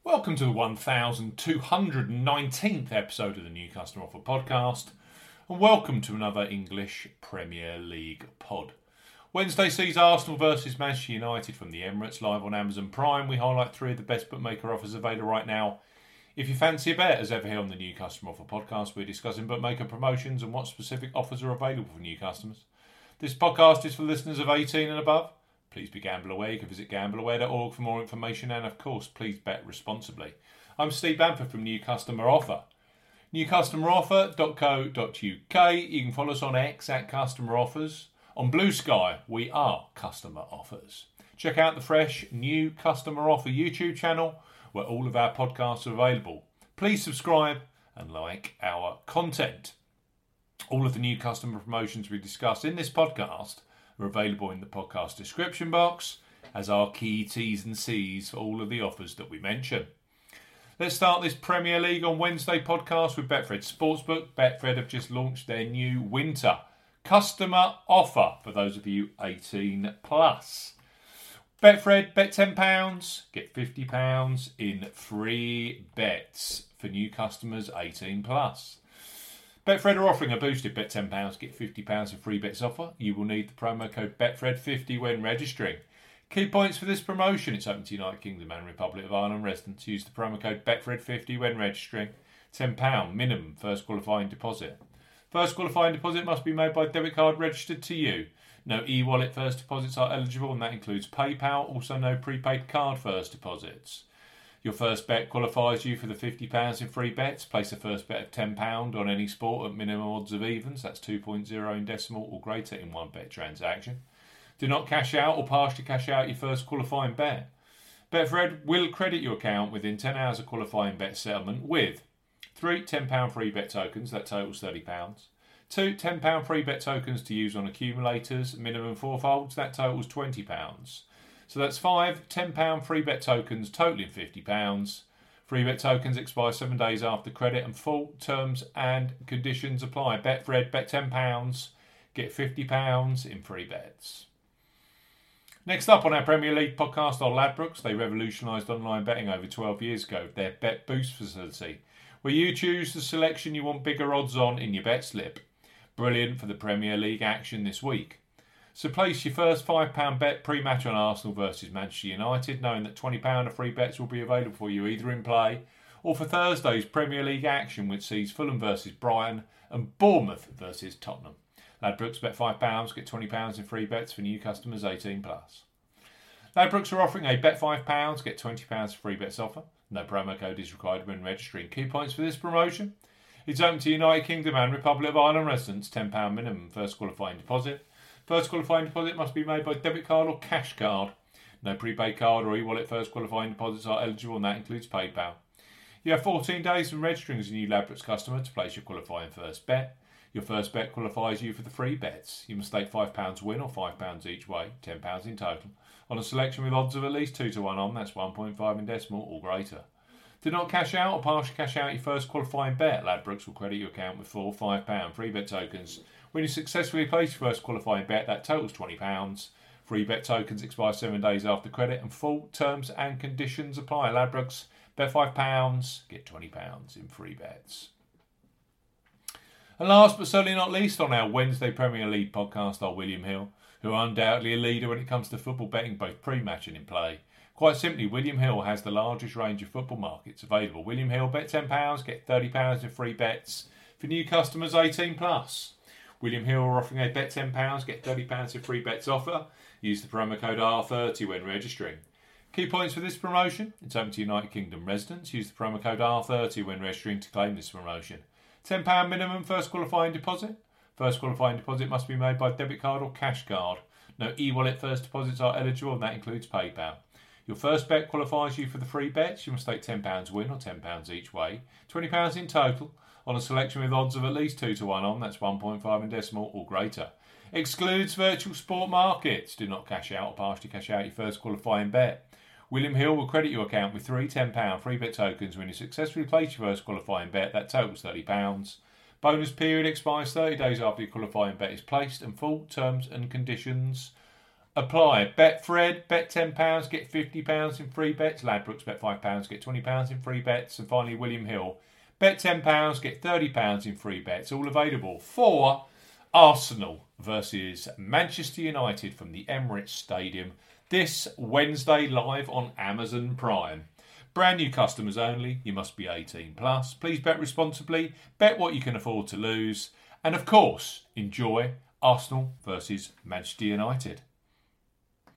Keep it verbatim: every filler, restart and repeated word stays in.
Welcome to the one thousand two hundred nineteenth episode of the New Customer Offer podcast, and welcome to another English Premier League pod. Wednesday sees Arsenal versus Manchester United from the Emirates, live on Amazon Prime. We highlight three of the best bookmaker offers available right now. If you fancy a bet, as ever here on the New Customer Offer podcast, we're discussing bookmaker promotions and what specific offers are available for new customers. This podcast is for listeners of eighteen and above. Please be gamble aware. You can visit gamble aware dot org for more information, and of course, please bet responsibly. I'm Steve Bamford from New Customer Offer. new customer offer dot co dot uk. You can follow us on X at Customer Offers. On Blue Sky, we are Customer Offers. Check out the fresh New Customer Offer YouTube channel, where all of our podcasts are available. Please subscribe and like our content. All of the new customer promotions we discuss in this podcast are available in the podcast description box as our key T's and C's for all of the offers that we mention. Let's start this Premier League on Wednesday podcast with Betfred Sportsbook. Betfred have just launched their new winter customer offer for those of you eighteen plus. Betfred, bet ten pounds, get fifty pounds in free bets for new customers eighteen plus. Betfred are offering a boosted bet ten pounds, get fifty pounds in free bets offer. You will need the promo code bet fred fifty when registering. Key points for this promotion: it's open to United Kingdom and Republic of Ireland residents. Use the promo code bet fred fifty when registering. ten pounds minimum first qualifying deposit. First qualifying deposit must be made by debit card registered to you. No e-wallet first deposits are eligible, and that includes PayPal. Also no prepaid card first deposits. Your first bet qualifies you for the fifty pounds in free bets. Place a first bet of ten pounds on any sport at minimum odds of evens. That's two point oh in decimal or greater in one bet transaction. Do not cash out or partially cash out your first qualifying bet. Betfred will credit your account within ten hours of qualifying bet settlement with three ten pounds free bet tokens. That totals thirty pounds. two ten pounds free bet tokens to use on accumulators, minimum four folds. That totals twenty pounds. So that's five ten pounds free bet tokens totaling fifty pounds. Free bet tokens expire seven days after credit, and full terms and conditions apply. Betfred, bet ten pounds, get fifty pounds in free bets. Next up on our Premier League podcast are Ladbrokes. They revolutionised online betting over twelve years ago with their Bet Boost facility, where you choose the selection you want bigger odds on in your bet slip. Brilliant for the Premier League action this week. So place your first five pounds bet pre-match on Arsenal versus Manchester United, knowing that twenty pounds of free bets will be available for you either in play or for Thursday's Premier League action, which sees Fulham versus Brighton and Bournemouth versus Tottenham. Ladbrokes, bet five pounds, get twenty pounds in free bets for new customers eighteen plus. Ladbrokes are offering a bet five pounds, get twenty pounds free bets offer. No promo code is required when registering. Key points for this promotion: it's open to United Kingdom and Republic of Ireland residents. ten pounds minimum first qualifying deposit. First qualifying deposit must be made by debit card or cash card. No prepaid card or e-wallet first qualifying deposits are eligible, and that includes PayPal. You have fourteen days from registering as a new Ladbrokes customer to place your qualifying first bet. Your first bet qualifies you for the free bets. You must stake five pounds win or five pounds each way, ten pounds in total, on a selection with odds of at least two to one on, that's one point five in decimal or greater. Do not cash out or partially cash out your first qualifying bet. Ladbrokes will credit your account with four five pounds free bet tokens when you successfully place your first qualifying bet. That totals twenty pounds. Free bet tokens expire seven days after credit, and full terms and conditions apply. Ladbrokes, bet five pounds, get twenty pounds in free bets. And last but certainly not least on our Wednesday Premier League podcast are William Hill, who are undoubtedly a leader when it comes to football betting, both pre-match and in play. Quite simply, William Hill has the largest range of football markets available. William Hill, bet ten pounds, get thirty pounds in free bets for new customers eighteen plus. William Hill are offering a bet ten pounds, get thirty pounds in free bets offer. Use the promo code R thirty when registering. Key points for this promotion: it's open to United Kingdom residents. Use the promo code R thirty when registering to claim this promotion. ten pounds minimum first qualifying deposit. First qualifying deposit must be made by debit card or cash card. No e-wallet first deposits are eligible, and that includes PayPal. Your first bet qualifies you for the free bets. You must stake ten pounds win or ten pounds each way, twenty pounds in total, on a selection with odds of at least two to one on, that's one point five in decimal or greater. Excludes virtual sport markets. Do not cash out or partially cash out your first qualifying bet. William Hill will credit your account with three ten pounds free bet tokens when you successfully place your first qualifying bet. That totals thirty pounds. Bonus period expires thirty days after your qualifying bet is placed, and full terms and conditions apply. Betfred, bet ten pounds, get fifty pounds in free bets. Ladbrokes, bet five pounds, get twenty pounds in free bets. And finally, William Hill, bet ten pounds, get thirty pounds in free bets. All available for Arsenal versus Manchester United from the Emirates Stadium this Wednesday, live on Amazon Prime. Brand new customers only. You must be eighteen plus. Please bet responsibly. Bet what you can afford to lose. And of course, enjoy Arsenal versus Manchester United.